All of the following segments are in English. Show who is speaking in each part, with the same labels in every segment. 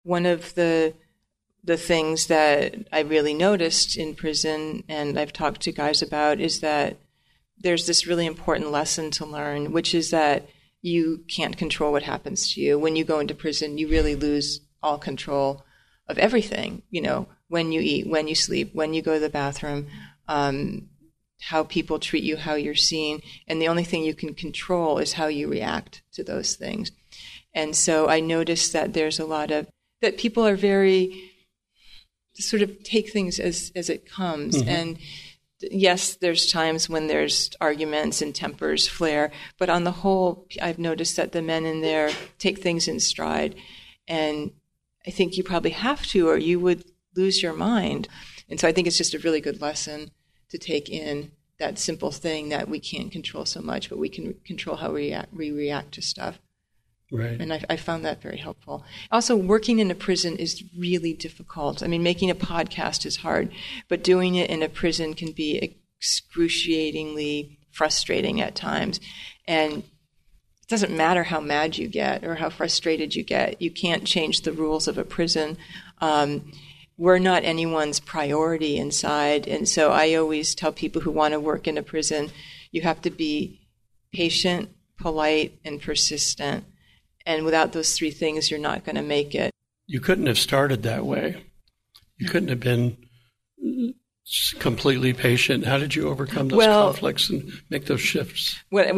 Speaker 1: one of the things that I really noticed in prison, and I've talked to guys about, is that there's this really important lesson to learn, which is that you can't control what happens to you. When you go into prison, you really lose all control of everything, when you eat, when you sleep, when you go to the bathroom, how people treat you, how you're seen. And the only thing you can control is how you react to those things. And so I noticed that there's a lot of, that people are very, sort of take things as it comes. Mm-hmm. And yes, there's times when there's arguments and tempers flare, but on the whole, I've noticed that the men in there take things in stride. And I think you probably have to, or you would lose your mind. And so I think it's just a really good lesson to take in, that simple thing that we can't control so much, but we can control how we react to stuff.
Speaker 2: Right.
Speaker 1: And I found that very helpful. Also, working in a prison is really difficult. I mean, making a podcast is hard, but doing it in a prison can be excruciatingly frustrating at times. And it doesn't matter how mad you get or how frustrated you get. You can't change the rules of a prison. We're not anyone's priority inside. And so I always tell people who want to work in a prison, you have to be patient, polite, and persistent. And without those three things, you're not going to make it.
Speaker 2: You couldn't have started that way. You couldn't have been completely patient. How did you overcome those conflicts and make those shifts?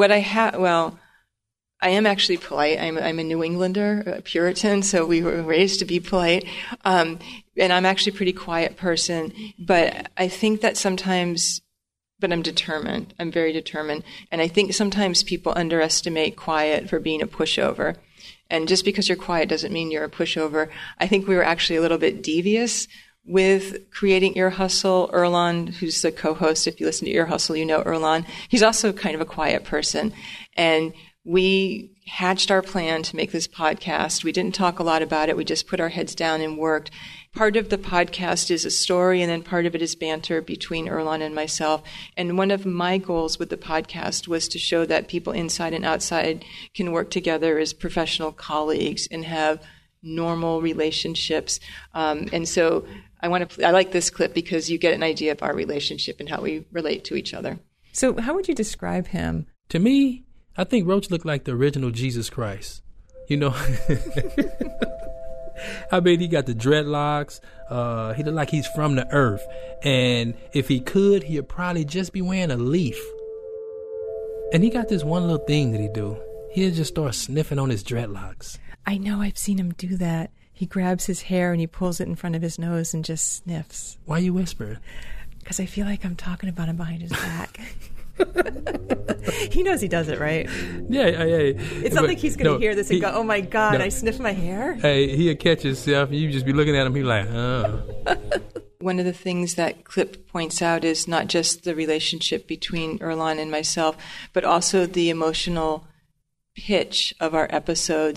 Speaker 1: I am actually polite. I'm a New Englander, a Puritan, so we were raised to be polite. And I'm actually a pretty quiet person. But I think that sometimes, but I'm determined. I'm very determined. And I think sometimes people underestimate quiet for being a pushover. And just because you're quiet doesn't mean you're a pushover. I think we were actually a little bit devious with creating Ear Hustle. Earlonne, who's the co-host, if you listen to Ear Hustle, you know Earlonne. He's also kind of a quiet person. And we hatched our plan to make this podcast. We didn't talk a lot about it. We just put our heads down and worked. Part of the podcast is a story, and then part of it is banter between Earlonne and myself. And one of my goals with the podcast was to show that people inside and outside can work together as professional colleagues and have normal relationships. And so I like this clip because you get an idea of our relationship and how we relate to each other.
Speaker 3: So how would you describe him?
Speaker 4: To me, I think Roach looked like the original Jesus Christ. I mean, he got the dreadlocks. He looked like he's from the earth. And if he could, he'd probably just be wearing a leaf. And he got this one little thing that he do. He'd just start sniffing on his dreadlocks.
Speaker 3: I know, I've seen him do that. He grabs his hair and he pulls it in front of his nose and just sniffs.
Speaker 4: Why are you whispering?
Speaker 3: Because I feel like I'm talking about him behind his back. He knows he does it, right?
Speaker 4: Yeah.
Speaker 3: It's not like he's going to hear this and go, oh my God, I sniffed my hair?
Speaker 4: Hey, he'll catch himself and you just be looking at him, he's like, oh.
Speaker 1: One of the things that clip points out is not just the relationship between Earlonne and myself, but also the emotional pitch of our episodes.